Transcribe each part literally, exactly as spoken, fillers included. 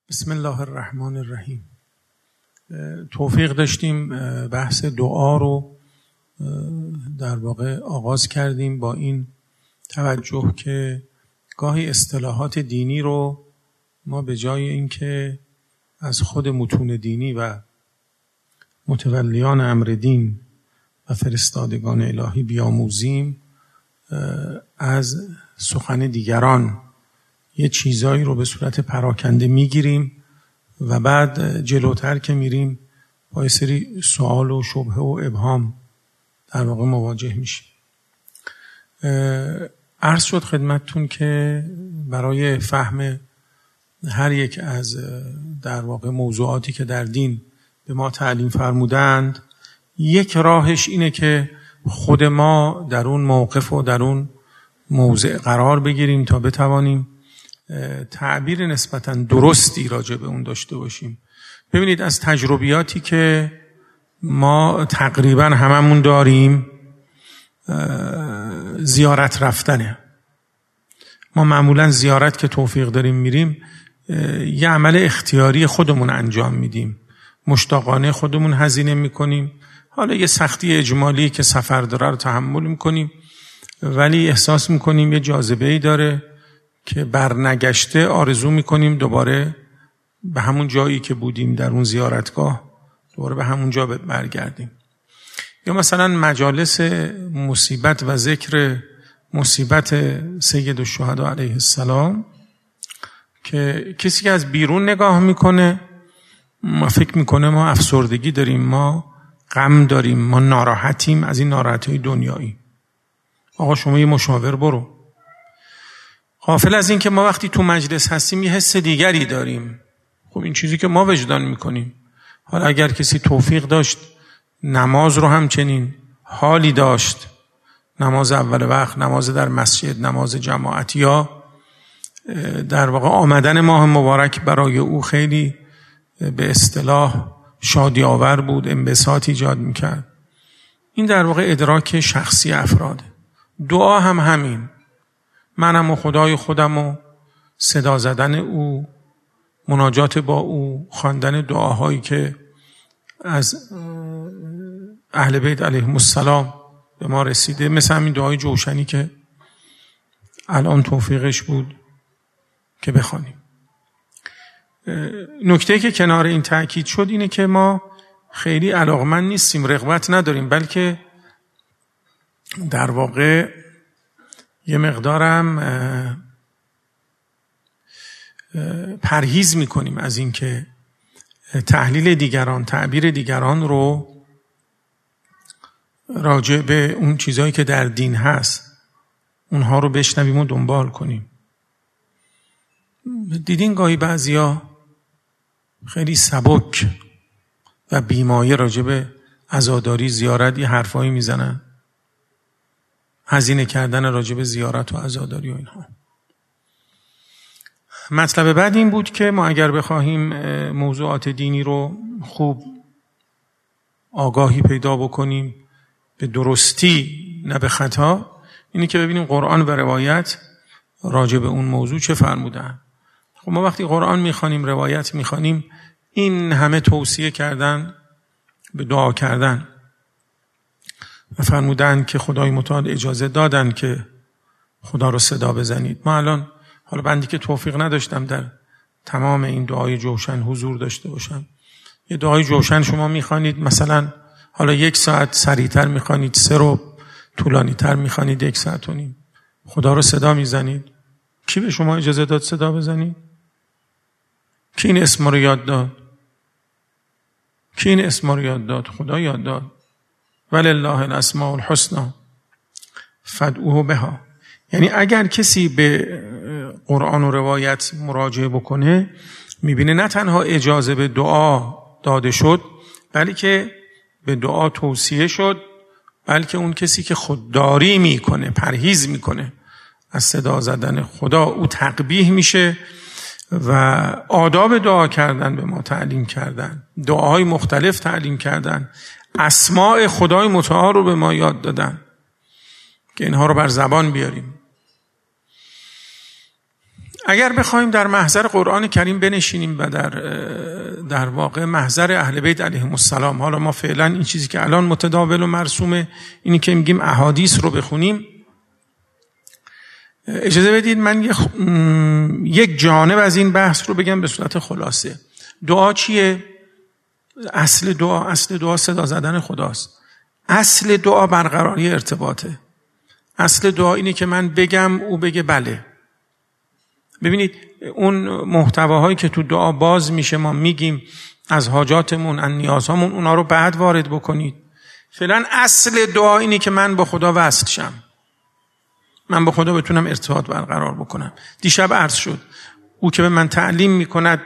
بسم الله الرحمن الرحیم. توفیق داشتیم بحث دعا رو در واقع آغاز کردیم با این توجه که گاهی اصطلاحات دینی رو ما به جای اینکه از خود متون دینی و متولیان امر دین و فرستادگان الهی بیاموزیم، از سخن دیگران یه چیزایی رو به صورت پراکنده میگیریم و بعد جلوتر که میریم با یه سری سوال و شبهه و ابهام در واقع مواجه میشیم. عرض شد خدمتتون که برای فهم هر یک از در واقع موضوعاتی که در دین به ما تعلیم فرمودند، یک راهش اینه که خود ما در اون موقف و در اون موضع قرار بگیریم تا بتوانیم تعبیر نسبتاً درستی راجع به اون داشته باشیم. ببینید، از تجربیاتی که ما تقریباً هممون داریم زیارت رفتنه. ما معمولاً زیارت که توفیق داریم میریم، یه عمل اختیاری خودمون انجام میدیم، مشتاقانه خودمون هزینه میکنیم، حالا یه سختی اجمالی که سفر داره رو تحمل میکنیم، ولی احساس میکنیم یه جاذبه‌ای داره که برنگشته آرزو میکنیم دوباره به همون جایی که بودیم در اون زیارتگاه دوباره به همون جا برگردیم. یا مثلا مجالس مصیبت و ذکر مصیبت سید الشهدا علیه السلام که کسی که از بیرون نگاه میکنه ما فکر میکنه ما افسردگی داریم، ما غم داریم، ما ناراحتیم از این ناراحتی دنیایی. آقا شما یه مشاور برو. غافل از این که ما وقتی تو مجلس هستیم یه حس دیگری داریم. خب این چیزی که ما وجدان میکنیم. حالا اگر کسی توفیق داشت نماز رو همچنین حالی داشت، نماز اول وقت، نماز در مسجد، نماز جماعت، یا در واقع آمدن ماه مبارک برای او خیلی به اصطلاح شادی آور بود، انبساط ایجاد میکرد، این در واقع ادراک شخصی افراده. دعا هم همین. منم و خدای خودم و صدا زدن او، مناجات با او، خواندن دعاهایی که از اهل بیت علیهم السلام به ما رسیده، مثل همین دعای جوشنی که الان توفیقش بود که بخوانیم. نکته که کنار این تأکید شد اینه که ما خیلی علاقمند نیستیم، رغبت نداریم، بلکه در واقع یه مقدارم پرهیز میکنیم از این که تحلیل دیگران، تعبیر دیگران رو راجع به اون چیزایی که در دین هست اونها رو بشنویم و دنبال کنیم. دیدین گاهی بعضیا خیلی سبک و بیمایه راجع به عزاداری، زیارت یه حرفایی میزنن، هزینه کردن راجع به زیارت و عزاداری و اینها. مطلب بعد این بود که ما اگر بخواهیم موضوعات دینی رو خوب آگاهی پیدا بکنیم به درستی نه به خطا، اینی که ببینیم قرآن و روایت راجع به اون موضوع چه فرمودن. خب ما وقتی قرآن میخوانیم، روایت میخوانیم، این همه توصیه کردن به دعا کردن و فرمودن که خدای متعال اجازه دادن که خدا رو صدا بزنید. ما الان، حالا بندی که توفیق نداشتم در تمام این دعای جوشن حضور داشته باشم، یه دعای جوشن شما میخوانید، مثلا حالا یک ساعت سریعتر میخوانید، سه رو طولانی تر میخوانید، یک ساعت و نیم، خدا رو صدا میزنید. کی به شما اجازه داد صدا بزنید؟ کی این اسم رو یاد داد؟ کی این اسم رو یاد داد؟ خدا یاد داد. ولله الاسماء الحسنی فادعوه بها. یعنی اگر کسی به قرآن و روایت مراجعه بکنه، میبینه نه تنها اجازه به دعا داده شد، بلکه به دعا توصیه شد، بلکه اون کسی که خودداری میکنه، پرهیز میکنه از صدا زدن خدا، او تقبیح میشه و آداب دعا کردن به ما تعلیم کردن، دعاهای مختلف تعلیم کردن، اسماء خدای متعال رو به ما یاد دادن که اینها رو بر زبان بیاریم. اگر بخوایم در محضر قرآن کریم بنشینیم و در در واقع محضر اهل بیت علیهم السلام، حالا ما فعلا این چیزی که الان متداول و مرسومه اینی که میگیم احادیث رو بخونیم، اجازه بدید من یک جانب از این بحث رو بگم به صورت خلاصه. دعا چیه؟ اصل دعا اصل دعا صدا زدن خداست. اصل دعا برقراری ارتباطه. اصل دعا اینه که من بگم او بگه بله. ببینید اون محتواهایی که تو دعا باز میشه ما میگیم از حاجاتمون، از نیازهامون، اونا رو بعد وارد بکنید. فعلا اصل دعا اینه که من با خدا وصل شم، من با خدا بتونم ارتباط برقرار بکنم. دیشب عرض شد او که به من تعلیم میکند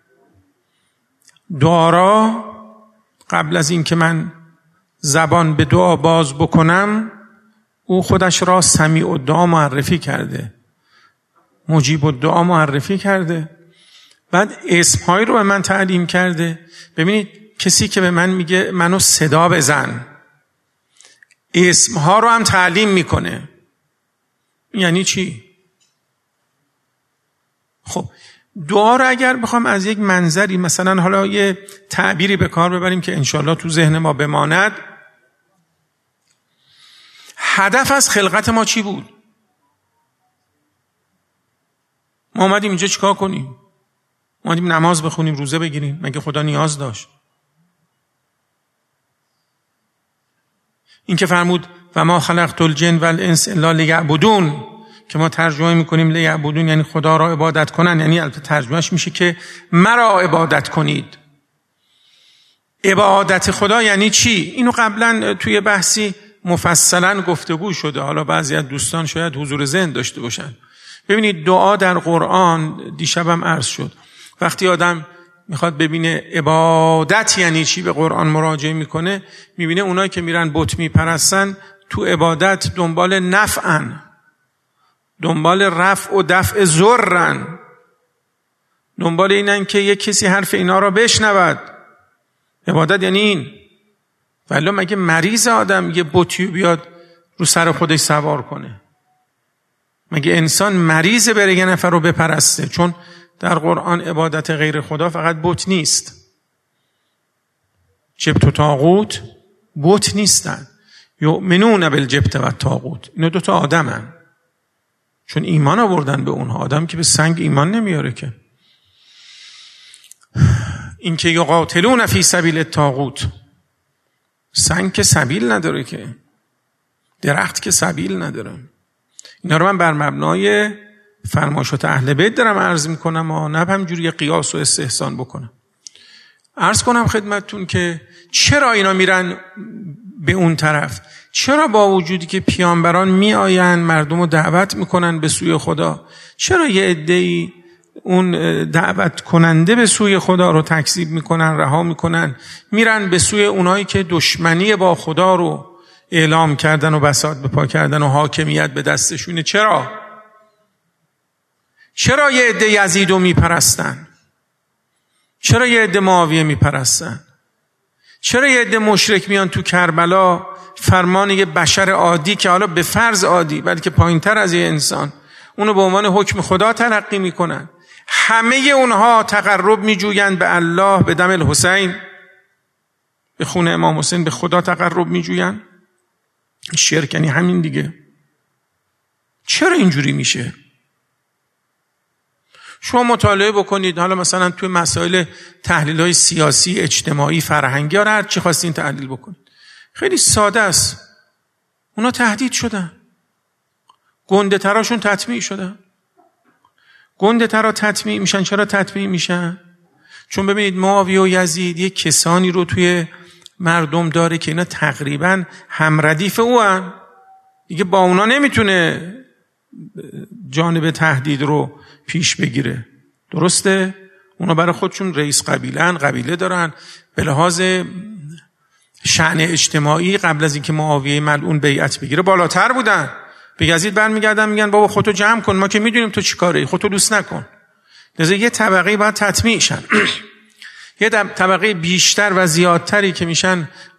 دعا را قبل از این که من زبان به دعا باز بکنم او خودش را سمیع الدعا معرفی کرده، مجیب الدعا معرفی کرده، بعد اسمهایی رو به من تعلیم کرده. ببینید کسی که به من میگه منو صدا بزن، اسمها رو هم تعلیم میکنه. یعنی چی؟ خب دعا رو اگر بخوام از یک منظری، مثلا حالا یه تعبیری به کار ببریم که انشالله تو ذهن ما بماند، هدف از خلقت ما چی بود؟ ما اومدیم اینجا چیکار کنیم؟ اومدیم نماز بخونیم، روزه بگیریم؟ مگه خدا نیاز داشت؟ این که فرمود و ما خلقت الجن والانس الا لیعبدون، که ما ترجمه میکنیم لیعبدون یعنی خدا را عبادت کنن، یعنی البته ترجمهش میشه که مرا عبادت کنید. عبادت خدا یعنی چی؟ اینو قبلا توی بحثی مفصلا گفتگو شده، حالا بعضی از دوستان شاید حضور ذهن داشته باشن. ببینید دعا در قرآن دیشبم عرض شد، وقتی آدم میخواد ببینه عبادت یعنی چی به قرآن مراجعه میکنه، میبینه اونایی که میرن بت میپرستن تو عبادت دنبال نفعن، دنبال رفع و دفع ضررن، دنبال اینن که یک کسی حرف اینا را بشنود. عبادت یعنی این. ولی مگه مریض آدم یه بتیو بیاد رو سر خودش سوار کنه؟ مگه انسان مریض بره یه نفر رو بپرسته؟ چون در قرآن عبادت غیر خدا فقط بت نیست. جبت و طاغوت بت نیستن. یؤمنون بالجبت و طاغوت، اینا دوتا آدمن، چون ایمان آوردن به اونها. آدم که به سنگ ایمان نمیاره که. این که یقاتلون فی سبیل الطاغوت، سنگ که سبیل نداره که، درخت که سبیل نداره. اینا رو من بر مبنای فرمایشات اهل بیت دارم عرض میکنم و نه همجوری قیاس و استحسان بکنم. عرض کنم خدمتتون که چرا اینا میرن به اون طرف؟ چرا با وجودی که پیامبران می آین مردم رو دعوت میکنن به سوی خدا، چرا یه عده‌ای اون دعوت کننده به سوی خدا رو تکذیب میکنن، رها میکنن، میرن به سوی اونایی که دشمنی با خدا رو اعلام کردن و بساط به پا کردن و حاکمیت به دستشونه؟ چرا؟ چرا یه عده یزید رو میپرستن؟ چرا یه عده معاویه میپرستن؟ چرا یه عده مشرک میان تو کربلا فرمان یه بشر عادی که حالا به فرض عادی بلکه پایین‌تر از یه انسان، اونو به عنوان حکم خدا تلقی میکنن؟ همه اونها تقرب میجویند به الله به دم الحسین، به خون امام حسین به خدا تقرب میجویند. شرک یعنی همین دیگه. چرا اینجوری میشه؟ شما مطالعه بکنید، حالا مثلا توی مسائل تحلیل‌های سیاسی، اجتماعی، فرهنگی، هر چی خواستین تحلیل بکنید، خیلی ساده است. اونا تهدید شدن، گنده تراشون تطمیع شدن. گنده ترا تطمیع میشن. چرا تطمیع میشن؟ چون ببینید معاویه و یزید یک کسانی رو توی مردم داره که اینا تقریبا همردیف او هن. دیگه با اونا نمیتونه جانب تهدید رو پیش بگیره. درسته؟ اونا برای خودشون رئیس قبیله هن، قبیله دارن. به لحاظ شأن اجتماعی قبل از اینکه معاویه ملعون بیعت بگیره بالاتر بودن. به یزید برمیگردن میگن بابا خودتو جمع کن، ما که میدونیم تو چی کاره، خودتو دوست نکن. لذا یه طبقه باید تطمیع شن. یه طبقه بیشتر و زیادتری که میشن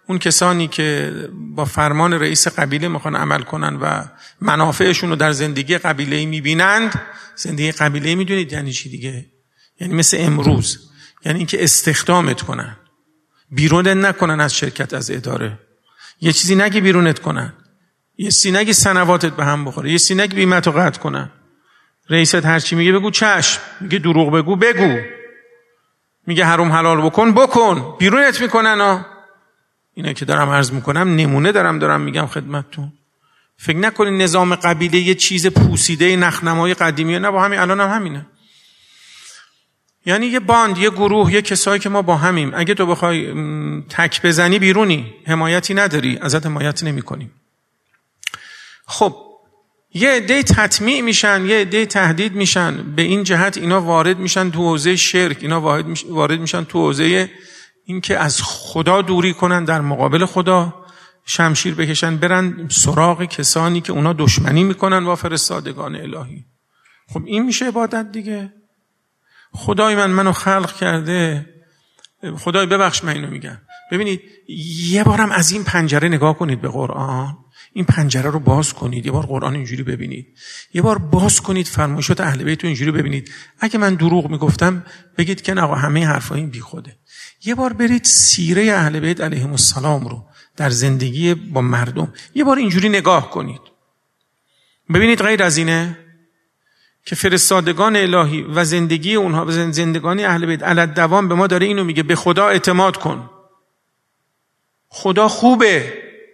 اون کسانی که با فرمان رئیس قبیله میخوان عمل کنن و منافعشون رو در زندگی قبیله‌ای میبینند، زندگی قبیله‌ای میدونید یعنی چی دیگه؟ یعنی مثل امروز، یعنی اینکه استخدامت کنن، بیرونت نکنن از شرکت، از اداره، یه چیزی نگی بیرونت کنن، یه چیزی نگی سنواتت به هم بخوره، یه چیزی نگی بیمت رو قطع کنن. رئیست هر چی میگه بگو چشم، میگه دروغ بگو بگو، میگه حرام حلال بکن بکن، بیرونت میکنن ها. اینا که دارم عرض میکنم نمونه دارم دارم میگم خدمتتون. فکر نکنید نظام قبیله یه چیز پوسیده نخنمای قدیمیه، نه، با همین الان هم همینه. یعنی یه باند، یه گروه، یه کسایی که ما با همیم. اگه تو بخوای تک بزنی بیرونی، حمایتی نداری، ازت حمایت نمی کنیم. خب یه عده تطمیع میشن، یه عده تهدید میشن، به این جهت اینا وارد میشن تو حوزه شرک، اینا وارد میشن تو حوزه این که از خدا دوری کنن، در مقابل خدا شمشیر بکشن، برن سراغ کسانی که اونا دشمنی میکنن با فرستادگان الهی. خب این میشه عبادت دیگه. خدای من منو خلق کرده، خدای ببخش من اینو میگم. ببینید یه بارم از این پنجره نگاه کنید به قرآن، این پنجره رو باز کنید، یه بار قرآن اینجوری ببینید، یه بار باز کنید فرمایشات اهل بیت رو اینجوری ببینید. اگه من دروغ میگفتم بگید که نه آقا همه حرفا این بی خوده. یه بار برید سیره اهل بیت علیهم السلام رو در زندگی با مردم یه بار اینجوری نگاه کنید، ببینید غیر از اینه که فرستادگان الهی و زندگی اونها و زندگانی اهل بیت علی الدوام به ما داره اینو میگه به خدا اعتماد کن، خدا خوبه،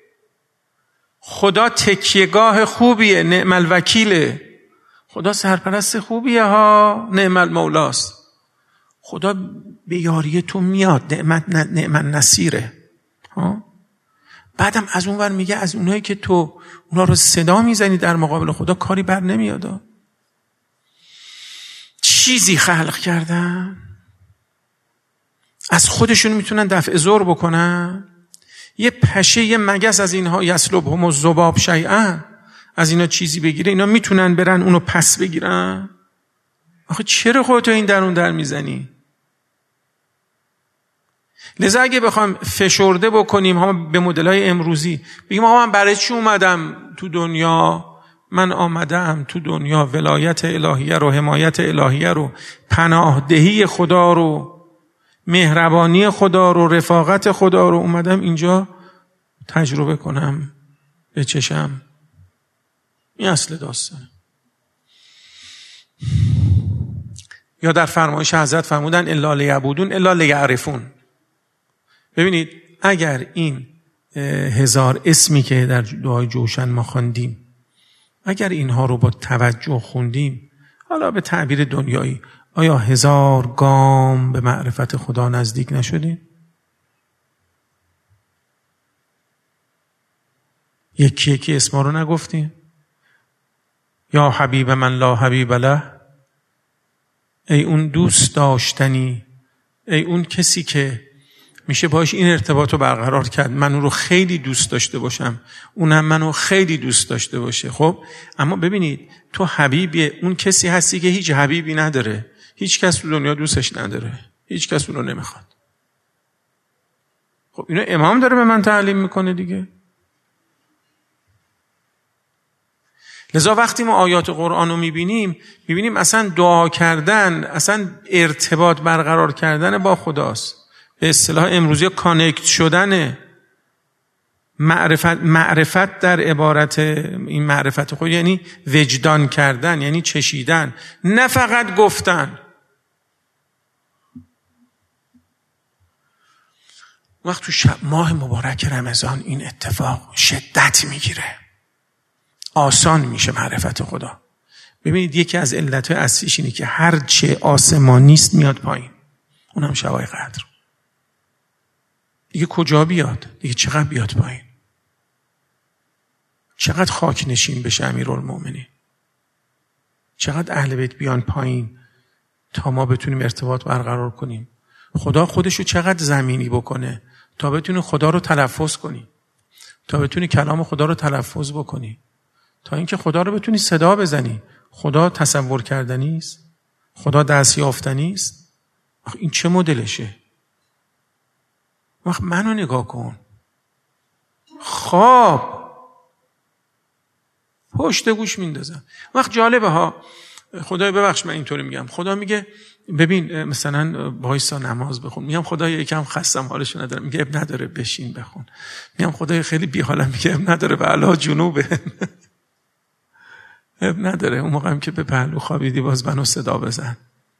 خدا تکیهگاه خوبیه، نعم الوکیله، خدا سرپرست خوبیه ها، نعم المولاست، خدا به یاری تو میاد، نعمت نعم النصیره ها. بعدم از اون ور میگه از اونایی که تو اونا رو صدا میزنی در مقابل خدا کاری بر نمیاد. چیزی خلق کردن از خودشون میتونن دفع ضر بکنن. یه پشه یه مگس از اینها یسلبهم الذباب شیئا، از اینا چیزی بگیره، اینا میتونن برن اونو پس بگیرن. آخه چرا خودتو این درون در میزنی؟ لذا اگه بخوام فشرده بکنیم هم به مدل‌های امروزی، بگیم آقا من برای چی اومدم تو دنیا؟ من آمدم تو دنیا ولایت الهیه رو، حمایت الهیه رو، پناهدهی خدا رو، مهربانی خدا رو، رفاقت خدا رو اومدم اینجا تجربه کنم، بچشم. این اصل داستانه. یا در فرمایش حضرت فرمودن الا لیعبدون الا لیعرفون. ببینید اگر این هزار اسمی که در دعای جوشن ما خواندیم، اگر اینها رو با توجه خوندیم، حالا به تعبیر دنیایی، آیا هزار گام به معرفت خدا نزدیک نشدیم؟ یکی یکی اسما رو نگفتیم؟ یا حبیب من لا حبیب له، ای اون دوست داشتنی، ای اون کسی که میشه باش این ارتباط رو برقرار کرد، من اون رو خیلی دوست داشته باشم، اونم منو خیلی دوست داشته باشه. خب اما ببینید تو حبیبی اون کسی هستی که هیچ حبیبی نداره، هیچ کس تو دنیا دوستش نداره، هیچ کس اون رو نمیخواد. خب اینو امام داره به من تعلیم میکنه دیگه. لذا وقتی ما آیات قرآن رو میبینیم، میبینیم اصلا دعا کردن، اصلا ارتباط برقرار کردن با خداست. به اصطلاح امروزی کانکت شدن، معرفت معرفت در عبارت این معرفت خود یعنی وجدان کردن، یعنی چشیدن، نه فقط گفتن. وقت تو شب ماه مبارک رمضان این اتفاق شدت میگیره، آسان میشه معرفت خدا. ببینید یکی از علتهای اصلیش اینه که هر چه آسمانی است میاد پایین، اونم شبای قدر. دیگه کجا بیاد؟ دیگه چقدر بیاد پایین؟ چقدر خاک نشین بشه امیرالمومنین؟ چقدر اهل بیت بیان پایین تا ما بتونیم ارتباط برقرار کنیم؟ خدا خودشو چقدر زمینی بکنه تا بتونی خدا رو تلفظ کنی، تا بتونی کلام خدا رو تلفظ بکنی، تا اینکه خدا رو بتونی صدا بزنی. خدا تصور کردنی است؟ خدا دستیافتنی است؟ این چه مدلشه؟ وقت منو نگاه کن، خواب پشت گوش میندازن. وقت جالبه ها، خدای ببخش من اینطوری میگم، خدا میگه ببین مثلا وایسا نماز بخون، میگم خدایا یکم خستم حالش ندارم، میگه اب نداره بشین بخون، میگم خدایا خیلی بی حالم، میگه اب نداره به علا جنوبه اب نداره. اون موقعم که به پهلو خوابیدی باز منو صدا بزن.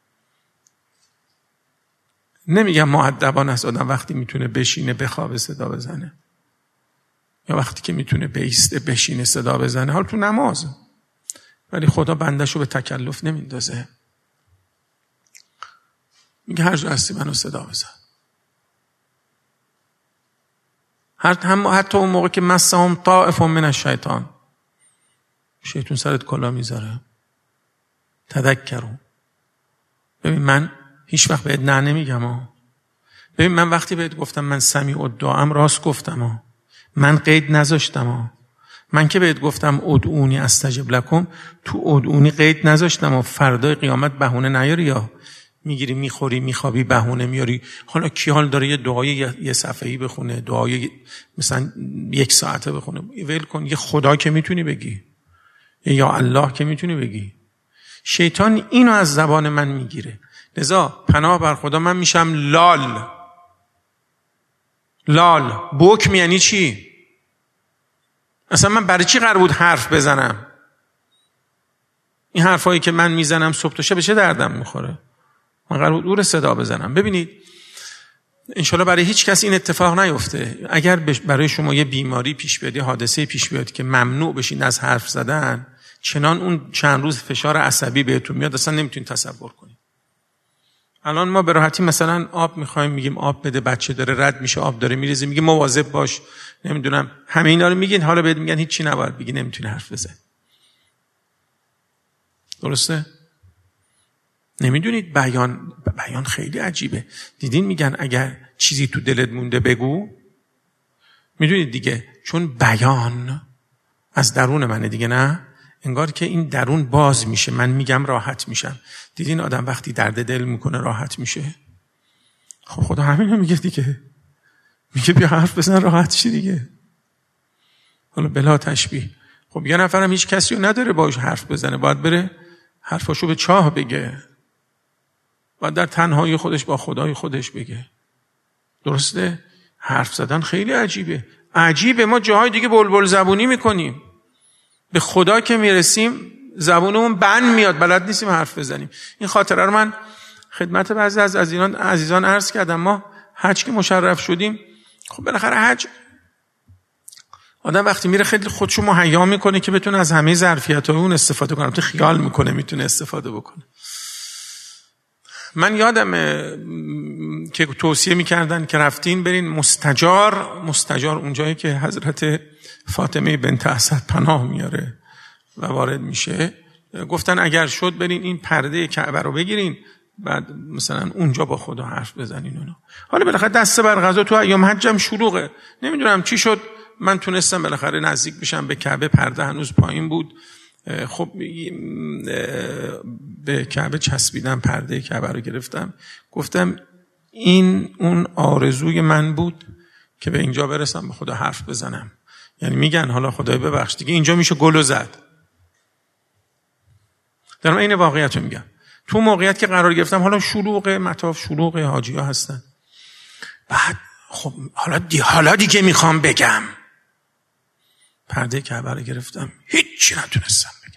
نمیگم مؤدبانه است آدم وقتی میتونه بشینه بخوابه صدا بزنه، یا وقتی که میتونه بیسته بشینه صدا بزنه، حال تو نماز، ولی خدا بندشو به تکلف نمیندازه. میگه هر جا هستی منو صدا بزن. هر هم حتی اون موقع که مسهم طائف من الشیطان، شیطان سرت کلا میذاره، تذکروا. ببین من هیچ وقت بهت نه نمیگم ها. ببین من وقتی بهت گفتم من سمیع الدعام راست گفتم ها، من قید نذاشتم ها. من که بهت گفتم ادعونی استجب لکم، تو ادعونی قید نذاشتم و فردای قیامت بهونه نیاری، یا میگیری میخوری میخوابی بهونه میاری. حالا کی حال داره یه دعای یه صفحه‌ای بخونه، دعای مثلا یک ساعته بخونه؟ ول کن. یه خدا که میتونی بگی، یا الله که میتونی بگی. شیطان اینو از زبان من میگیره. لذا پناه بر خدا من میشم لال. لال بوک یعنی چی؟ اصلا من برای چی قرار بود حرف بزنم؟ این حرفایی که من میزنم صبح تا شب به چه دردم میخوره؟ من قرار بود دور صدا بزنم. ببینید انشالله برای هیچ کس این اتفاق نیفته. اگر برای شما یه بیماری پیش بیاد، یه حادثه پیش بیاد که ممنوع بشین از حرف زدن، چنان اون چند روز فشار عصبی بهتون میاد اصلا نمیتونید تصور کنید. الان ما به راحتی مثلا آب میخوایم، میگیم آب بده، بچه داره رد میشه آب داره میریزه، میگیم مواظب باش، نمیدونم همه اینا رو میگین، حالا بهت میگن هیچی نباید بگی، نمیتونی حرف بزنی. درسته؟ نمیدونید بیان بیان خیلی عجیبه. دیدین میگن اگر چیزی تو دلت مونده بگو. میدونید دیگه، چون بیان از درون منه دیگه، نه انگار که این درون باز میشه، من میگم راحت میشم. دیدین آدم وقتی درد دل میکنه راحت میشه؟ خب خدا همینو میگه دیگه، میگه بیا حرف بزن راحت شی دیگه. حالا بلا تشبیه، خب یه نفرم هیچ کسی رو نداره باهاش حرف بزنه، باید بره حرفاشو به چاه بگه، باید در تنهایی خودش با خدای خودش بگه. درسته؟ حرف زدن خیلی عجیبه. عجیبه ما جاهای دیگه بلبل زبونی میکنیم، به خدا که میرسیم زبونمون بند میاد، بلد نیستیم حرف بزنیم. این خاطره رو من خدمت بعضی از عزیزان عزیزان عرض کردم. ما حج که مشرف شدیم، خب بالاخره حج آدم وقتی میره خیلی خودشو مهیا میکنه که بتونه از همه ظرفیت‌های اون استفاده کنه، تو خیال میکنه میتونه استفاده بکنه. من یادمه که توصیه میکردن که رفتین برین مستجار، مستجار اونجایی که حضرت فاطمه بنت اسد پناه میاره و وارد میشه، گفتن اگر شد برین این پرده کعبه رو بگیرین، بعد مثلا اونجا با خدا حرف بزنین اونا. حالا بالاخره دسته بر قضا تو ایام حجم شلوغه، نمیدونم چی شد، من تونستم بالاخره نزدیک بشم به کعبه، پرده هنوز پایین بود. خب به کعبه چسبیدم، پرده کعبه رو گرفتم، گفتم این اون آرزوی من بود که به اینجا برسم به خدا حرف بزنم. یعنی میگن حالا خدای ببخش دیگه اینجا میشه گلو زد. در این واقعیت رو میگم، تو موقعیت که قرار گرفتم حالا شلوغ مطاف، شلوغ حاجی ها هستن، بعد خب حالا دی حالا دیگه میخوام بگم، پرده کعبه رو گرفتم، هیچی نتونستم بگم.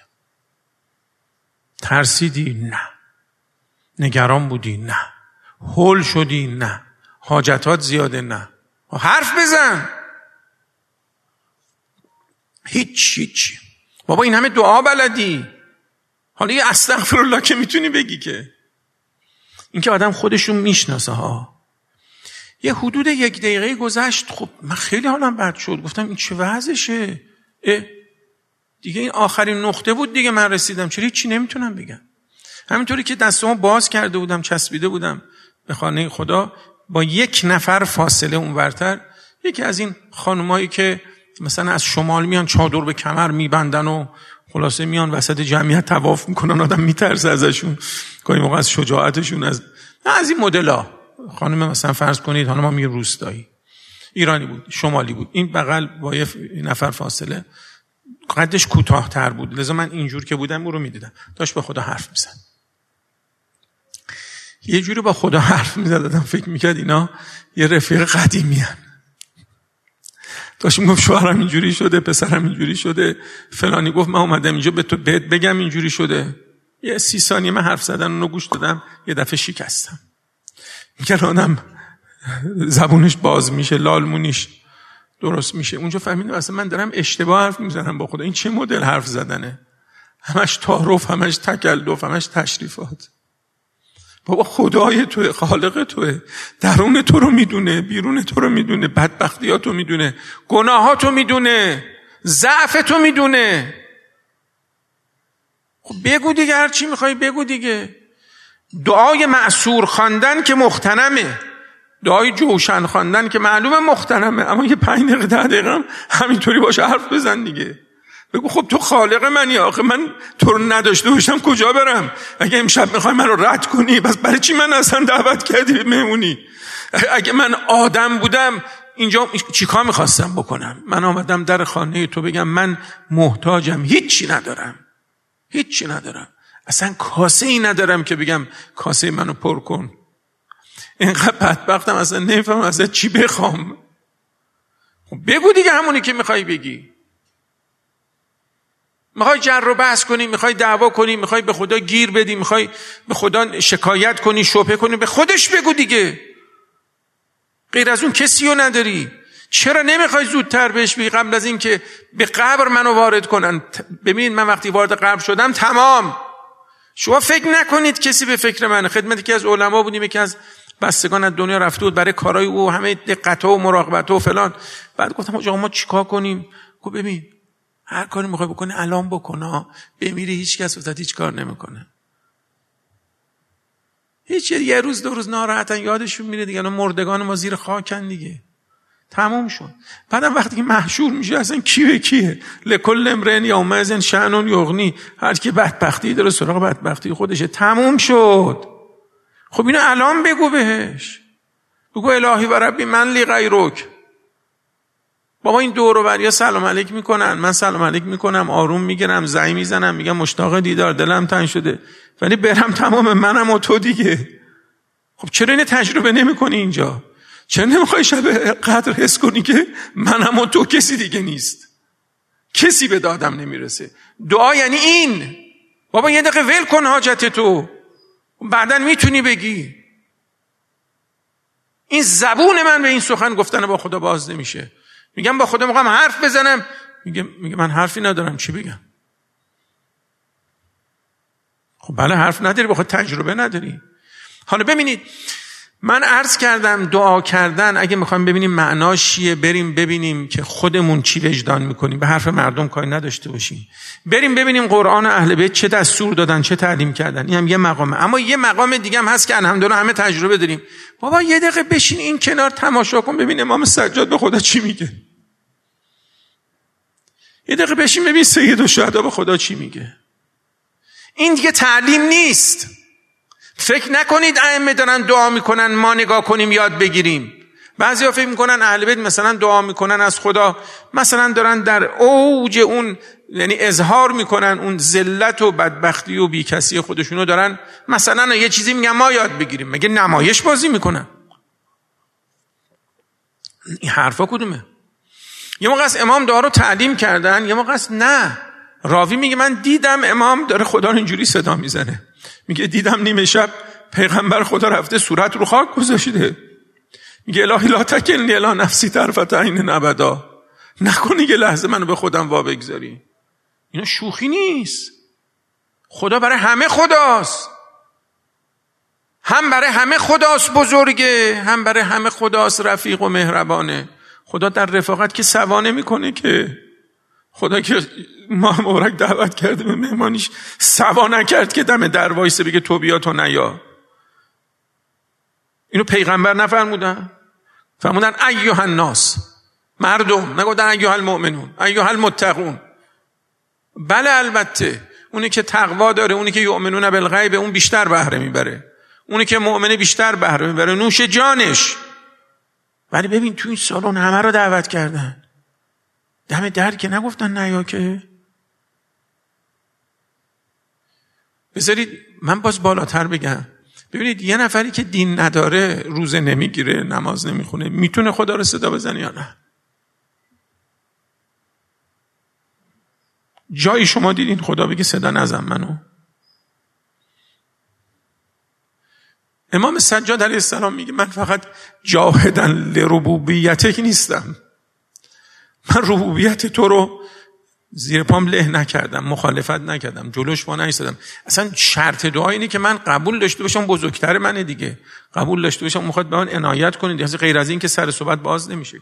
ترسیدی؟ نه. نگران بودی؟ نه. هول شدی؟ نه. حاجتات زیاده؟ نه. حرف بزن. هیچ هیچ. بابا این همه دعا بلدی، حالا یه استغفرالله که میتونی بگی که. این که آدم خودشون میشناسه ها. یه حدود یک دقیقه گذشت، خب من خیلی حالم بد شد، گفتم این چه وضعشه؟ دیگه این آخرین نقطه بود دیگه، من رسیدم، چرا هیچی نمیتونم بگم. همینطوری که دستمو باز کرده بودم، چسبیده بودم به خانه خدا، با یک نفر فاصله اونورتر یکی از این خانمایی که مثلا از شمال میان چادر به کمر میبندن و خلاصه میان وسط جمعیت طواف میکنن، آدم میترسه ازشون، گاهی موقع از شجاعتشون، از از این مدل‌ها. خانم مثلا فرض کنید، حالا ما میگیم روستایی، ایرانی بود، شمالی بود، این بغل با یه نفر فاصله، قدش کوتاه‌تر بود، لذا من اینجور که بودم او رو میدیدم، داشت با خدا حرف میزد. یه جوری با خدا حرف میزد آدم فکر میکرد اینا یه رفیق قدیمی هن. داشت میگفت شوهرم اینجوری شده، پسرم اینجوری شده، فلانی گفت من اومدم اینجا به تو بهت بگم اینجوری شده. یه سی ثانیه من حرف زدن اونو گوش دادم، یه دفعه شکستم. میگه آدم زبونش باز میشه، لالمونیش درست میشه. اونجا فهمیدم اصلا من دارم اشتباه حرف میزنم با خدا. این چه مدل حرف زدنه؟ همش تعارف، همش تکلف، همش تشریفات. بابا خدای توه، خالق توه، درون تو رو میدونه، بیرون تو رو میدونه، بدبختیاتو میدونه، گناهاتو میدونه، ضعف تو میدونه. خب بگو دیگه، هر چی میخوای بگو دیگه. دعای معصور خواندن که مختنمه، دعای جوشن خواندن که معلومه مختنمه، اما یه پنج دقیقه ده دقیقه همینطوری باشه حرف بزن دیگه. بگو خب تو خالق منی، آخه من تو رو نداشته باشم کجا برم؟ اگه امشب میخوای من رو رد کنی، بس برای چی من اصلا دعوت کردی به مهمونی؟ اگه من آدم بودم اینجا چیکار میخواستم بکنم؟ من آمدم در خانه تو بگم من محتاجم، هیچی ندارم، هیچی ندارم، اصلا کاسه ای ندارم که بگم کاسه منو پر کن. اینقدر بدبختم اصلا نمیفهمم ازت چی بخوام. خب بگو دیگه همونی که میخوای بگی. میخوای جر و بحث کنی، میخوای دعوا کنی، میخوای به خدا گیر بدی، میخوای به خدا شکایت کنی، شبهه کنی، به خودش بگو دیگه. غیر از اون کسی رو نداری. چرا نمیخوای زودتر بهش بگی قبل از این که به قبر منو وارد کنن؟ ببین من وقتی وارد قبر شدم تمام. شما فکر نکنید کسی به فکر منه. خدمتی که از علما بودیم، یکی از بستگان از دنیا رفته بود برای کارهای او، همه دقت‌ها و مراقبت‌ها و فلان. بعد گفتم آقا ما چیکار کنیم؟ گفت ببین هر کاری میخوای بکنی الان بکن، بمیری هیچ کس واسه هیچ کار نمیکنه. هیچ یه روز دو روز ناراحتن یادشون میره دیگه، مردگان ما زیر خاکن دیگه، تموم شد. بعدم وقتی که محشور میشه اصلا کی به کیه؟ لکل امرئ یومئذ شأن یغنی، هر کی بدبختی داره سراغ بدبختی خودشه، تموم شد. خب اینو الان بگو بهش، بگو الهی و ربی من لی غیرک. بابا این دور و بریا سلام علیک میکنن، من سلام علیک میکنم، آروم میگیرم، زنگ میزنم، میگم مشتاق دیدار، دلم تنگ شده، ولی برم تمام منم و تو دیگه. خب چرا اینو تجربه نمیکنی اینجا؟ چرا نمیخوای شب قدر حس کنی که منم و تو کسی دیگه نیست، کسی به دادم نمیرسه؟ دعا یعنی این. بابا یه دقیقه ول کن حاجت تو، بعدن میتونی بگی. این زبون من به این سخن گفتن با خدا باز نمیشه. میگم با خدا میخوام حرف بزنم، میگه میگه من حرفی ندارم، چی بگم؟ خب بله حرف نداری، بخواد تجربه نداری. حالا ببینید من عرض کردم دعا کردن اگه میخوایم ببینیم معناش چیه، بریم ببینیم که خودمون چی وجدان میکنیم، به حرف مردم کاری نداشته باشیم. بریم ببینیم قرآن و اهل بیت چه دستور دادن، چه تعلیم کردن. این هم یه مقامه. اما یه مقام دیگه هم هست که الحمدلله همه تجربه داریم. بابا یه دقیقه بشین این کنار تماشا کن ببین امام سجاد به خدا چی میگه. یه دقیقه بشین ببین سید الشهدا به خدا چی میگه. این دیگه تعلیم نیست. فکر نکنید ائمه دارن دعا میکنن ما نگاه کنیم یاد بگیریم. بعضیا فکر میکنن اهل بیت مثلا دعا میکنن از خدا، مثلا دارن در اوج اون یعنی اظهار میکنن اون ذلت و بدبختی و بیکسی خودشونو دارن مثلا یه چیزی میگن ما یاد بگیریم. مگه نمایش بازی میکنن؟ این حرفا کدومه؟ یه موقع است امام دعا رو تعلیم کردن، یه موقع است نه. راوی میگه من دیدم امام داره خدا رو اینجوری صدا میزنه، میگه دیدم نیمه شب پیغمبر خدا رفته صورت رو خاک گذاشته، میگه الهی لا تکلنی الی نفسی طرفت عین ابدا، نکنی یه لحظه منو به خودم وا بگذاری. اینا شوخی نیست. خدا برای همه خداست، هم برای همه خداست بزرگه، هم برای همه خداست رفیق و مهربانه. خدا در رفاقت که سوا نمیکنه که. خدا که ما مبارک دعوت کرده به مهمانیش سوا نکرد که دم در وایسه بگه تو بیا تو نیا. اینو پیغمبر نفرمودن؟ فرمودن ایها الناس، مردم، نگفتن ایها المؤمنون، ایها المتقون. بله البته اونی که تقوا داره، اونی که یؤمنون بالغیب، اون بیشتر بهره میبره. اونی که مؤمنه بیشتر بهره میبره، نوش جانش. ولی ببین تو این سالن همه رو دعوت کردن، دم در که نگفتن نیا که. بذارید من باز بالاتر بگم، ببینید یه نفری که دین نداره، روزه نمیگیره، نماز نمیخونه، میتونه خدا رو صدا بزنه یا نه؟ جایی شما دیدین خدا بگه صدا نزن منو؟ امام سجاد علیه السلام میگه من فقط جاهدن لربوبیتک نیستم، من ربوبیت تو رو زیر پام له نکردم، مخالفت نکردم، جلوش پا نایستادم. اصلا شرط دعا اینه که من قبول داشته باشم، بزرگتر منه دیگه، قبول داشته باشم میخواد به من عنایت کنید، اصلا غیر از این که سر صحبت باز نمیشه.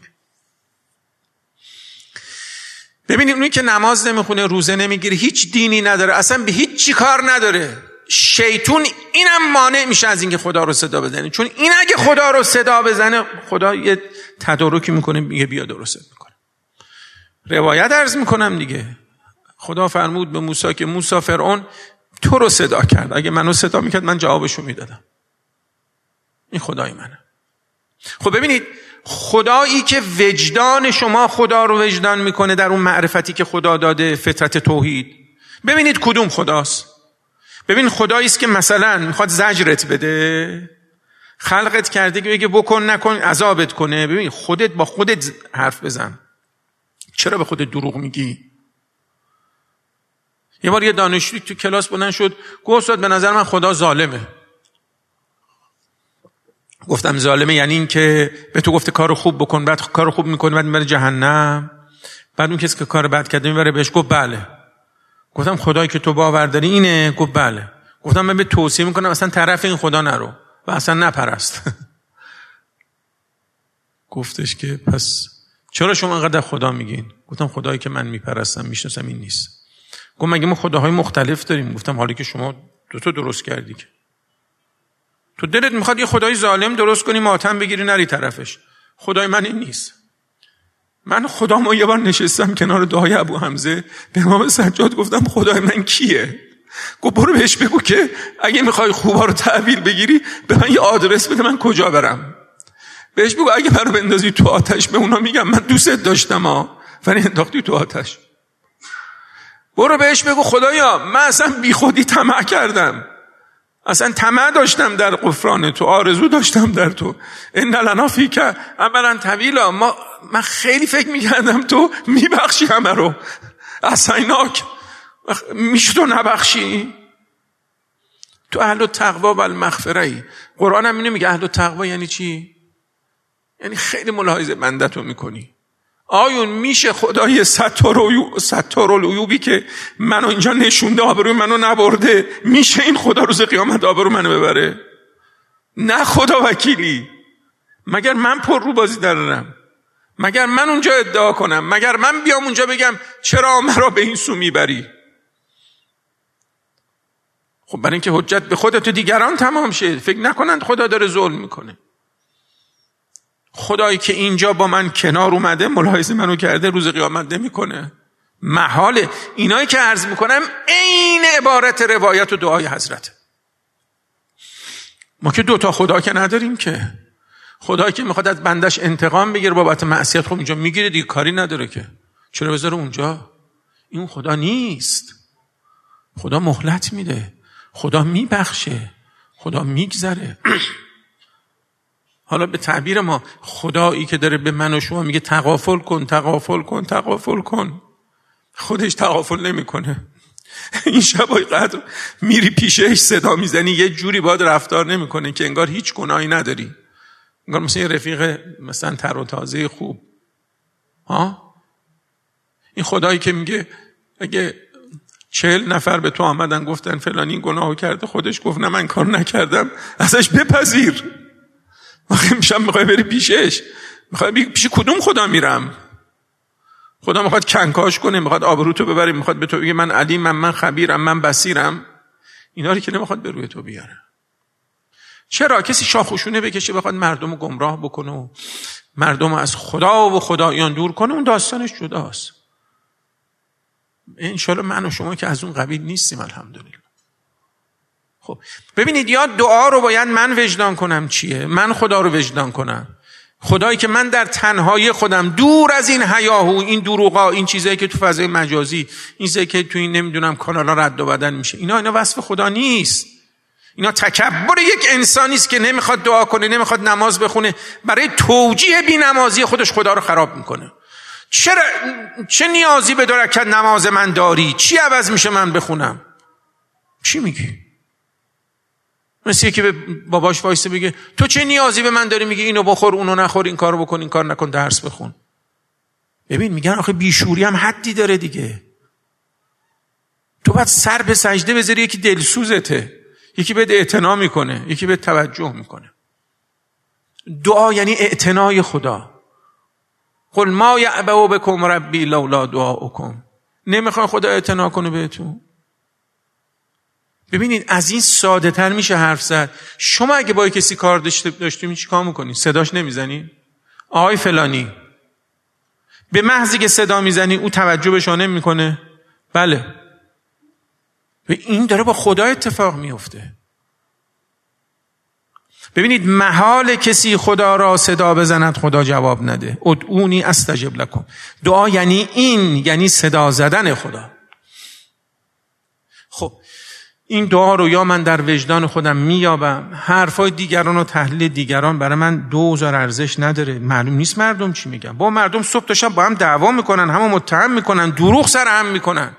ببینید اونی که نماز نمیخونه، روزه نمیگیره، هیچ دینی نداره، اصلا به هیچ چی کار نداره، شیطون اینم مانع میشه از اینکه خدا رو صدا بزنه، چون این اگه خدا رو صدا بزنه خدا یه تدارکی میکنه، میگه بیا درست میکنه. روایت عرض میکنم دیگه، خدا فرمود به موسی که موسی فرعون تو رو صدا کرد، اگه منو صدا میکرد من جوابشو میدادم. این خدای منه. خب ببینید خدایی که وجدان شما خدا رو وجدان میکنه در اون معرفتی که خدا داده، فطرت توحید، ببینید کدوم خداست. ببین خدایی است که مثلا میخواد زجرت بده، خلقت کرده که بگه بکن نکن عذابت کنه. ببین خودت با خودت حرف بزن، چرا به خودت دروغ میگی؟ یه بار یه دانشجوی تو کلاس بلند شد گفت استاد به نظر من خدا ظالمه. گفتم ظالمه یعنی این که به تو گفته کار خوب بکن، بعد کار خوب میکنی بعد میبره جهنم، بعد اون کسی که کار بد کرده میبره بهش؟ گفت بله. گفتم خدایی که تو باور داری اینه؟ گفت بله. گفتم من به توصیه میکنم اصلا طرف این خدا نرو و اصلا نپرست. گفتش که پس چرا شما انقدر خدا میگین؟ گفتم خدایی که من میپرستم میشناسم این نیست. گفت مگه ما خداهای مختلف داریم؟ گفتم حالی که شما دو تا درست کردی که تو دلت میخواد یه خدای ظالم درست کنی، ماتم بگیری نری طرفش. خدای من این نیست. من خدامو یه بار نشستم کنار دعای ابو حمزه، به امام سجاد گفتم خدای من کیه؟ گفت برو بهش بگو که اگه میخوای خوبا رو تحویل بگیری به من یه آدرس بده من کجا برم. بهش بگو اگه منو بندازی تو آتش به اونا میگم من دوستت داشتم ها ولی انداختی تو آتش. برو بهش بگو خدایا من اصلا بی خودی طمع کردم، اصلا طمع داشتم در غفران تو، آرزو داشتم در تو. ان لنا فیک عملا طویلا، ما من خیلی فکر میکردم تو میبخشی همه رو، عصیناک میشه تو نبخشی؟ تو اهل التقوا و المغفره. قرآن هم اینو میگه اهل التقوا یعنی چی؟ یعنی خیلی ملاحظه بندتو میکنی. آیون میشه خدای ستار العیوبی که منو اینجا نشونده آبروی منو نبرده، میشه این خدا روز قیامت آبرو منو ببره؟ نه خدا وکیلی. مگر من پر رو بازی دارم؟ مگر من اونجا ادعا کنم؟ مگر من بیام اونجا بگم چرا مرا به این سو میبری؟ خب برای اینکه حجت به خودت و دیگران تمام شه، فکر نکنند خدا داره ظلم میکنه. خدایی که اینجا با من کنار اومده ملاحظه منو کرده، روز قیامت نمیکنه؟ محاله. اینایی که عرض میکنم عین عبارت روایت و دعای حضرت. ما که دوتا خدا که نداریم که. خدایی که میخواد از بندش انتقام بگیره بابت معصیت، خب اینجا میگیره دیگه، کاری نداره که، چرا بذاره اونجا؟ این خدا نیست. خدا مهلت میده، خدا میبخشه، خدا میگذره. حالا به تعبیر ما خدایی که داره به من و شما میگه تغافل کن تغافل کن تغافل کن، خودش تغافل نمیکنه. این شبای قدر میری پیشش صدا میزنی یه جوری باید رفتار نمیکنه که انگار هیچ گناهی نداری، انگار مثلا یه رفیق مثلا تر و تازه خوب. ها این خدایی که میگه اگه چهل نفر به تو آمدن گفتن فلانی این گناهو کرده، خودش گفت نه من کار نکردم، ازش بپذیر. وقتی میشم میخوای بری پیشش، میخوای بگی پیش کدوم خدا میرم؟ خدا میخواد کنکاش کنه، میخواد آبروتو ببره، میخواد به تو بگه من علیمم، من خبیرم، من بصیرم. اینا رو که نمیخواد به روی تو بیاره. چرا کسی شاخوشونه بکشه بخواد مردمو گمراه بکنه و مردمو از خدا و خدایان دور کنه، اون داستانش جداست. انشالله من و شما که از اون قبیل نیستیم الحمدلله. خب ببینید، یا دعا رو باید من وجدان کنم چیه، من خدا رو وجدان کنم. خدایی که من در تنهایی خودم دور از این هیاهو، این دروغا، این چیزایی که تو فضای مجازی، این چیزایی که تو این نمیدونم کانالا رد و بدل میشه، اینا اینا وصف خدا نیست. اینا تکبر یک انسانی است که نمیخواد دعا کنه، نمیخواد نماز بخونه، برای توجیه بی‌نمازی خودش خدا رو خراب میکنه. چرا چه نیازی به دو رکعت نماز من داری؟ چی عوض میشه من بخونم؟ چی میگی؟ مثل که به باباش وایسه بگه تو چه نیازی به من داری؟ میگه اینو بخور اونو نخور، این کارو بکن این کار نکن، درس بخون. ببین میگن آخه بیشوری هم حدی داره دیگه. تو باید سر به سجده بذاری، یکی دلسوزته، یکی بهت اعتنا میکنه، یکی بهت توجه میکنه. دعا یعنی اعتنای خدا. قل ما یعبأ بکم ربی لولا دعاؤکم. نمیخواد خدا اعتنا کنه بهتون؟ ببینید از این ساده تر میشه حرف زد. شما اگه با کسی کار داشتیم چی کار میکنی؟ صداش نمیزنی؟ آقای فلانی. به محضی که صدا میزنی او توجه به شما نمیکنه؟ بله. و این داره با خدا اتفاق میفته. ببینید محال کسی خدا را صدا بزند خدا جواب نده. ادعونی استجب لکم. دعا یعنی این، یعنی صدا زدن خدا. خب این دعا رو یا من در وجدان خودم میابم، حرفای دیگران و تحلیل دیگران برای من دوزار ارزش نداره، معلوم نیست مردم چی میگن. با مردم صبح تا شب با هم دعوا میکنن، همو متهم میکنن، دروغ سر هم میکنن.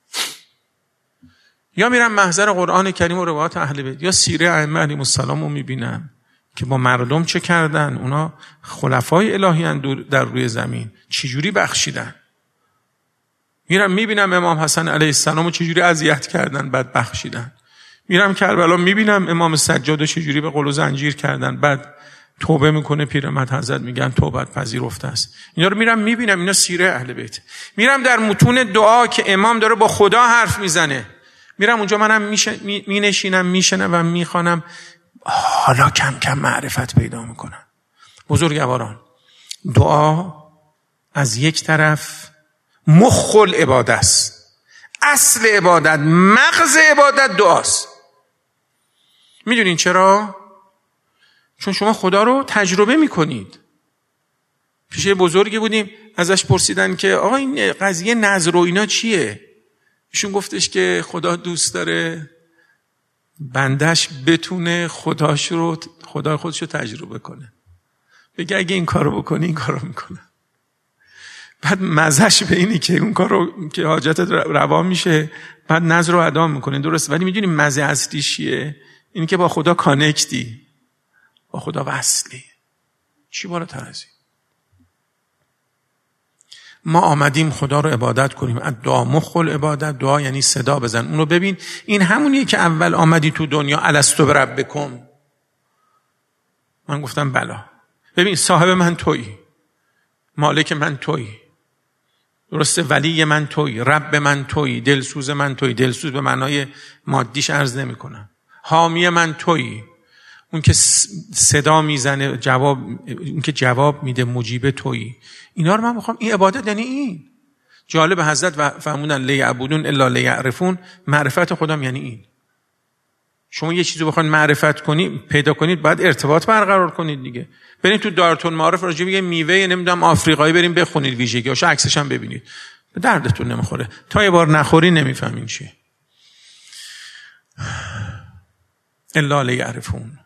یا میرم محضر قرآن کریم و روایات اهل بیت یا سیره ائمه علیهم السلام رو میبینم که با مردم چه کردن، اونا خلفای الهی ان در روی زمین چجوری بخشیدن. میرم میبینم امام حسن علیه السلام رو چجوری اذیت کردن بعد بخشیدن. میرم کربلا میبینم امام سجاد رو چجوری به قل و زنجیر کردن بعد توبه میکنه پیرمرد حضرت میگن توبت پذیرفته است. اینا رو میرم میبینم، اینا سیره اهل بیت. میرم در متون دعا که امام داره با خدا حرف میزنه، میرم اونجا منم مینشینم میشنم و میخوانم، حالا کم کم معرفت پیدا میکنم. بزرگواران، دعا از یک طرف مخ العبادت است، اصل عبادت، مغز عبادت دعاست. میدونین چرا؟ چون شما خدا رو تجربه میکنید. پیش بزرگی بودیم ازش پرسیدن که آقا این قضیه نذر و اینا چیه؟ ایشون گفتش که خدا دوست داره بندش بتونه خداش رو خدای خودش رو تجربه کنه. بگه اگه این کارو بکنی این کارو میکنه. بعد مزهش به اینی که اون کارو که حاجتت روا میشه بعد نذر رو ادا میکنه. درست، ولی میدونی مزه اصلیش چیه؟ اینی که با خدا کانکتی، با خدا وصلی. چی بالاتر از این؟ ما آمدیم خدا رو عبادت کنیم. دعا مخ العبادت. دعا یعنی صدا بزن. اونو ببین، این همونیه که اول آمدی تو دنیا الستو بربکم. من گفتم بلا. ببین صاحب من تویی، مالک من تویی، درسته، ولی من تویی، رب من تویی، دلسوز من تویی. دلسوز به معنای مادیش عرض نمی کنم. حامی من تویی، اون که صدا میزنه، جواب، اون که جواب میده، مجیب تویی. اینا رو من میخوام. این عبادت یعنی این. جالب، حضرت فرمودن لیعبدون الا لیعرفون. معرفت خدا یعنی این. شما یه چیزو بخواید معرفت کنی، پیدا کنید، باید ارتباط برقرار کنید دیگه. برید تو دارتون معارف راجع به میوه نمیدونم آفریقایی بریم بخونید ویژگیاشو، عکسش هم ببینید. به دردتون نمیخوره. تا یه بار نخوری نمیفهمین چیه. الا لیعرفون.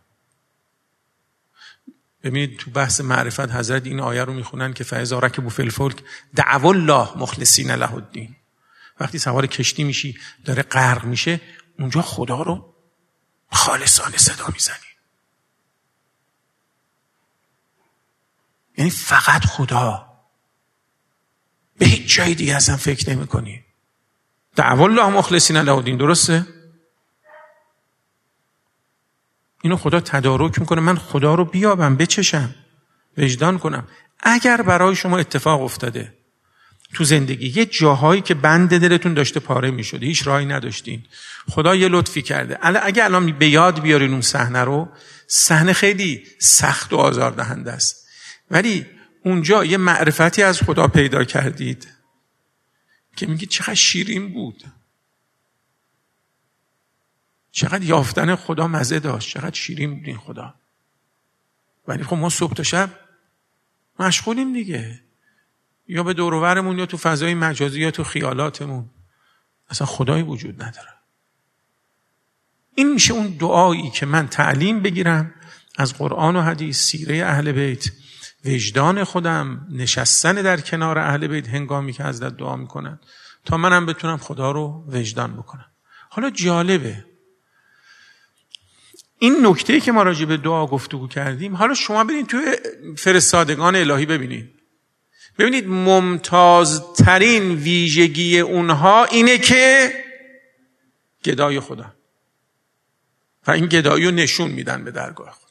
ببینید تو بحث معرفت حضرت این آیه رو میخونن که فاذا رکبوا فی الفلک دعوا الله مخلصین له الدین. وقتی سوار کشتی میشی داره غرق میشه، اونجا خدا رو خالصانه صدا میزنی. یعنی فقط خدا، به هیچ جای دیگه اصلا فکر نمی کنی. دعوا الله مخلصین له الدین. درسته؟ اینو خدا تدارک میکنه. من خدا رو بیابم، بچشم، وجدان کنم. اگر برای شما اتفاق افتاده تو زندگی یه جاهایی که بند دلتون داشته پاره میشده، هیچ راهی نداشتین، خدا یه لطفی کرده، اگه الان به یاد بیارین اون صحنه رو، صحنه خیلی سخت و آزاردهنده است، ولی اونجا یه معرفتی از خدا پیدا کردید که میگید چقدر شیرین بود، چقدر یافتن خدا مزه داشت، چقدر شیرین بود این خدا. ولی خب ما صبح تا شب مشغولیم دیگه، یا به دور و برمون یا تو فضای مجازی یا تو خیالاتمون. اصلا خدایی وجود نداره. این میشه اون دعایی که من تعلیم بگیرم از قرآن و حدیث، سیره اهل بیت، وجدان خودم، نشستن در کنار اهل بیت هنگامی که حضرت دعا میکنن، تا منم بتونم خدا رو وجدان بکنم. حالا جالبه این نکته‌ای که ما راجع به دعا گفتگو کردیم، حالا شما برید توی فرستادگان الهی ببینید. ببینید ممتازترین ویژگی اونها اینه که گدای خدا و این گدایی رو نشون میدن به درگاه خدا.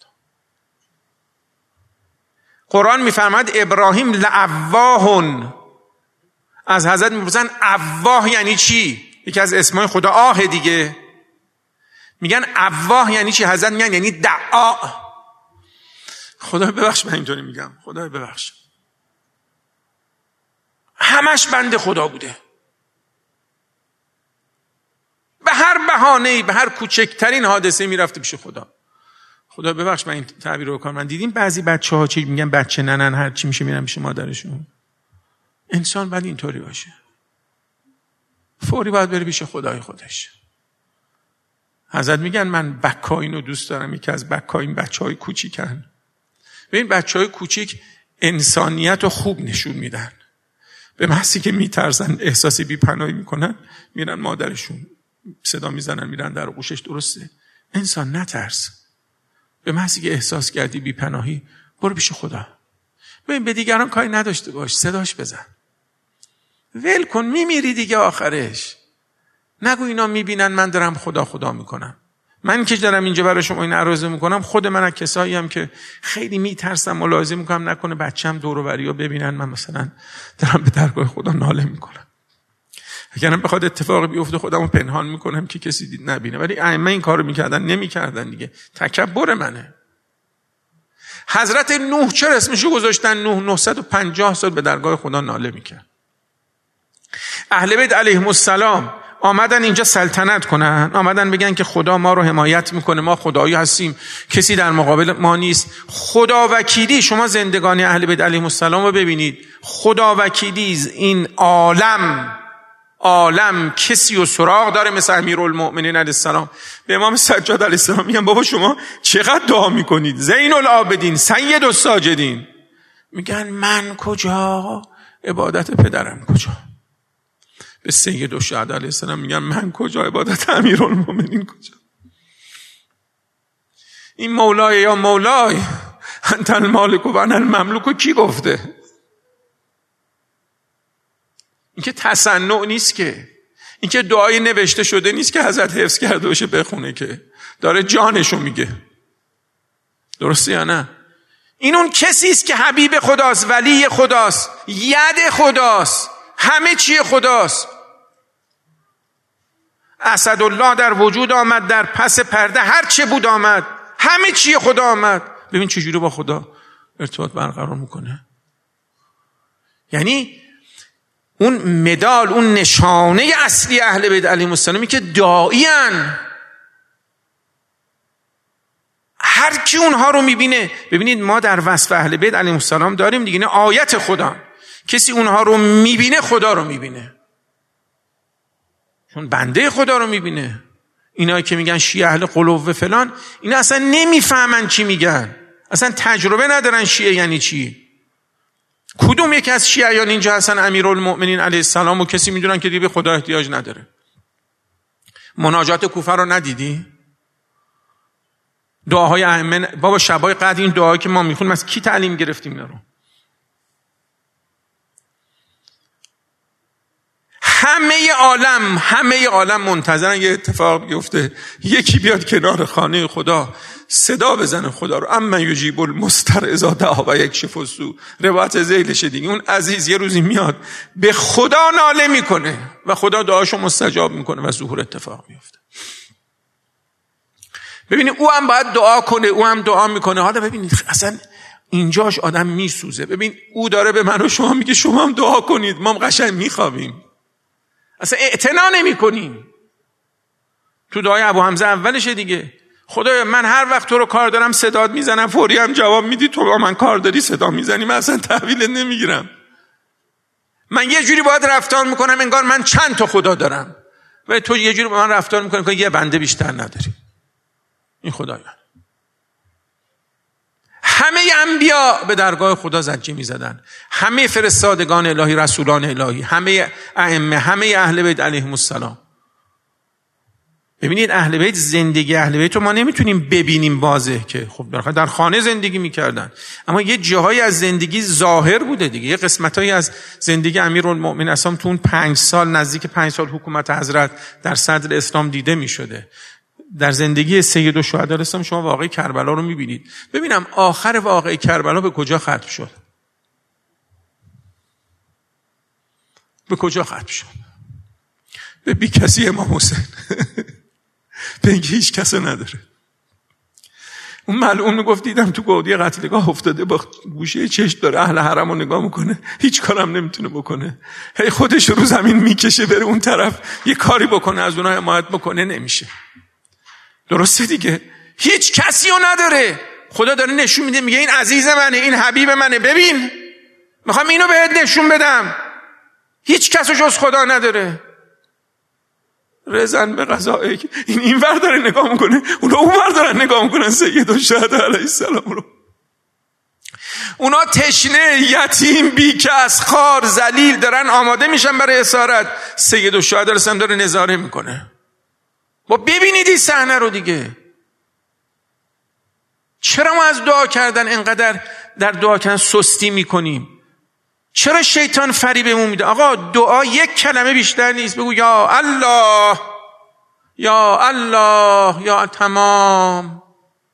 قرآن میفرماید ابراهیم لعواهن، از حضرت میپرسن اواه یعنی چی؟ یکی از اسمای خدا آه دیگه. میگن اواه یعنی چی؟ حضرت میگن یعنی دعا. خدا ببخش من اینطوری میگم، خدا ببخش، همش بنده خدا بوده، به هر بهانه‌ای، به هر کوچکترین حادثه میرفته پیش خدا. خدا ببخش من این تعبیر رو بکنم. من دیدیم بعضی بچه‌ها چی میگن، بچه ننن هر چی میشه میرن پیش مادرشون. انسان باید اینطوری باشه، فوری باید بره پیش خدای خودش. حضرت میگن من بکاین رو دوست دارم، یکی از بکاین بچه‌های کوچیکن. ببین بچه‌های کوچیک انسانیت رو خوب نشون میدن، به محضی که میترسن، احساس بی‌پناهی میکنن، میرن مادرشون صدا میزنن، میرن در آغوشش. درسته؟ انسان نترس، به محضی که احساس کردی بی‌پناهی برو پیش خدا. ببین به دیگران کاری نداشته باش، صداش بزن، ول کن، میمیری دیگه آخرش. نگو اینا میبینن من دارم خدا خدا میکنم. من که دارم اینجا برای شما این عرضه میکنم، خود من از کسایی هم که خیلی میترسم، ملاحظه میکنم نکنه بچه‌م دور و بریا ببینن من مثلا دارم به درگاه خدا ناله میکنم. اگرم بخواد اتفاقی بیفته خودمو پنهان میکنم که کسی دید نبینه. ولی ائمه این کارو میکردن، نمیکردن دیگه، تکبر منه. حضرت نوح چرا اسمشو گذاشتن نوح؟ نهصد و پنجاه سال به درگاه خدا ناله میکرد. اهل بیت علیهم السلام آمدن اینجا سلطنت کنن، آمدن بگن که خدا ما رو حمایت میکنه، ما خدایی هستیم، کسی در مقابل ما نیست. خدا وکیلی، شما زندگانی اهل بیت علیهم السلام رو ببینید، خدا وکیلی این عالم عالم کسی و سراغ داره مثل امیرالمؤمنین علیه السلام. به امام سجاد علیه السلام میگن بابا شما چقدر دعا میکنید، زین العابدین، سید الساجدین. میگن من کجا، عبادت پدرم کجا. به سید الشهدا علیه السلام میگن من کجا، عبادت امیرالمؤمنین کجا. این مولای یا مولای انت المالک و انا المملوک کی گفته؟ این که تصنع نیست که، این که دعای نوشته شده نیست که حضرت حفظ کرده باشه بخونه، که داره جانشو میگه. درسته یا نه؟ این اون کسی است که حبیب خداست، ولی خداست، ید خداست، همه چی خداست. اسدالله در وجود آمد، در پس پرده هر چه بود آمد، همه چی خدا آمد. ببین چجوری با خدا ارتباط برقرار میکنه. یعنی اون مدال، اون نشانه اصلی اهل بیت علیهم السلامی که داعیان، هر کی اونها رو میبینه. ببینید ما در وصف اهل بیت علیهم السلام داریم دیگه، آیت خدا، کسی اونها رو میبینه خدا رو میبینه، چون بنده خدا رو میبینه. اینایی که میگن شیعه اهل قلوب فلان، اینا اصلا نمیفهمن چی میگن، اصلا تجربه ندارن شیعه یعنی چی. کدوم یکی از شیعیان اینجا هستن امیرالمؤمنین علیه السلام و کسی میدونن که دیگه به خدا احتیاج نداره؟ مناجات کوفه رو ندیدی؟ دعاهای ائمه، بابا شبای قدر این دعایی که ما میخونیم از کی تعلیم گرفتیم اینا رو؟ همه عالم همه عالم منتظرن یه اتفاق بیفته، یکی بیاد کنار خانه خدا صدا بزنه خدا رو، اما یجیب المضطر اذا دعا و یکشف السوء. روایت ذیلشه دیگه، اون عزیز یه روزی میاد به خدا ناله میکنه و خدا دعاشو مستجاب میکنه و ظهور اتفاق میفته. ببینید او هم باید دعا کنه، او هم دعا میکنه. حالا ببینید اصلا اینجاش آدم میسوزه. ببین او داره به من و شما میگه شما هم دعا کنید، ما هم قشنگ میخوابیم، اصلا اعتنا نمی کنیم. تو دعای ابو حمزه اولشه دیگه، خدایا من هر وقت تو رو کار دارم صدات میزنم، فوری هم جواب میدی، تو با من کار داری صدا میزنی، من اصلا تحویل نمیگیرم. من یه جوری باید رفتار میکنم انگار من چند تا خدا دارم، ولی تو یه جوری با من رفتار میکنی که یه بنده بیشتر نداری. این خدایان. همه انبیا به درگاه خدا زجه میزدن، همه فرستادگان الهی، رسولان الهی، همه ائمه، همه اهل بیت علیهم السلام. ببینید اهل بیت، زندگی اهل بیت رو ما نمیتونیم ببینیم واضح، که خب در خانه زندگی میکردن، اما یه جاهایی از زندگی ظاهر بوده دیگه. یه قسمتایی از زندگی امیرالمؤمنین اصلا تو اون پنج سال، نزدیک پنج سال حکومت حضرت در صدر اسلام دیده میشده. در زندگی سید الشهدا اسلام شما واقعه کربلا رو میبینید. ببینم آخر واقعه کربلا به کجا ختم شد؟ به کجا ختم شد؟ به بی کسی امام حسین. به اینکه هیچ کسی نداره. اون ملعون میگفت دیدم تو گودی قتلگاه افتاده، با گوشه چشم داره اهل حرم رو نگاه میکنه، هیچ کارم نمیتونه بکنه، هی خودش رو زمین میکشه بره اون طرف یه کاری بکنه، از اونها حمایت بکنه، نمیشه. درسته دیگه، هیچ کسی رو نداره. خدا داره نشون میده، میگه این عزیز منه، این حبیب منه، ببین میخوام اینو بهت نشون بدم، هیچ کس جز خدا نداره. رزن به قضائه، این این ور داره نگاه میکنه، اونا اون ور دارن نگاه میکنن سیدالشهدا علیه السلام رو. اونا تشنه، یتیم، بیکس، خار، ذلیل دارن آماده میشن برای اسارت، سیدالشهدا علیه السلام داره نظاره میکنه. با ببینید این صحنه رو دیگه. چرا ما از دعا کردن اینقدر در دعا کردن سستی میکنیم؟ چرا شیطان فریبمون میده؟ آقا دعا یک کلمه بیشتر نیست. بگو یا الله، یا الله، یا تمام.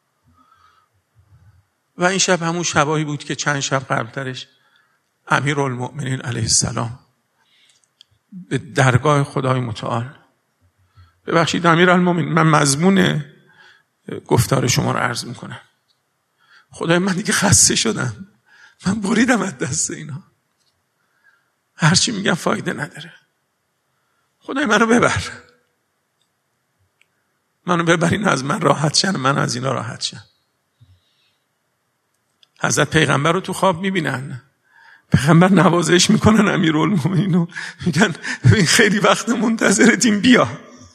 و این شب همون شبایی بود که چند شب قبلترش امیرالمؤمنین علیه السلام به درگاه خدای متعال، ببخشید امیرالمؤمنین من مضمون گفتار شما رو عرض میکنم. خدای من دیگه خسته شدم، من بریدم از دست اینا، هرچی میگم فایده نداره. خدای منو ببر، منو ببر، این از من راحت شن، من از اینا راحت شن. حضرت پیغمبر رو تو خواب میبینن، پیغمبر نوازش میکنن امیرالمؤمنین رو، میگن ببین خیلی وقت منتظرتیم، بیا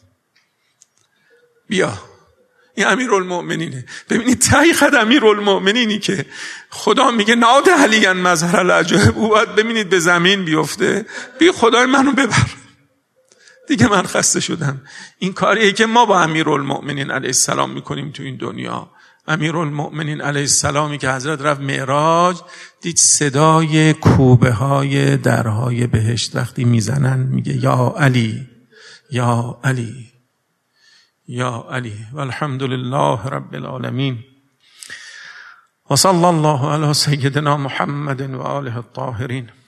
بیا. این امیرالمؤمنینه. ببینید تایی خد امیرالمؤمنینی که خدا میگه ناد علیان مظهر العجایب، او باید ببینید به زمین بیفته، بی خدای منو ببر دیگه، من خسته شدم. این کاریه که ما با امیرالمؤمنین علیه السلام میکنیم تو این دنیا. امیرالمؤمنین علیه السلامی که حضرت رفت معراج، دید صدای کوبه های درهای بهشت وقتی میزنن میگه یا علی، یا علی، یا علی. والحمد لله رب العالمین و صلی الله علی سیدنا محمد و آله الطاهرین.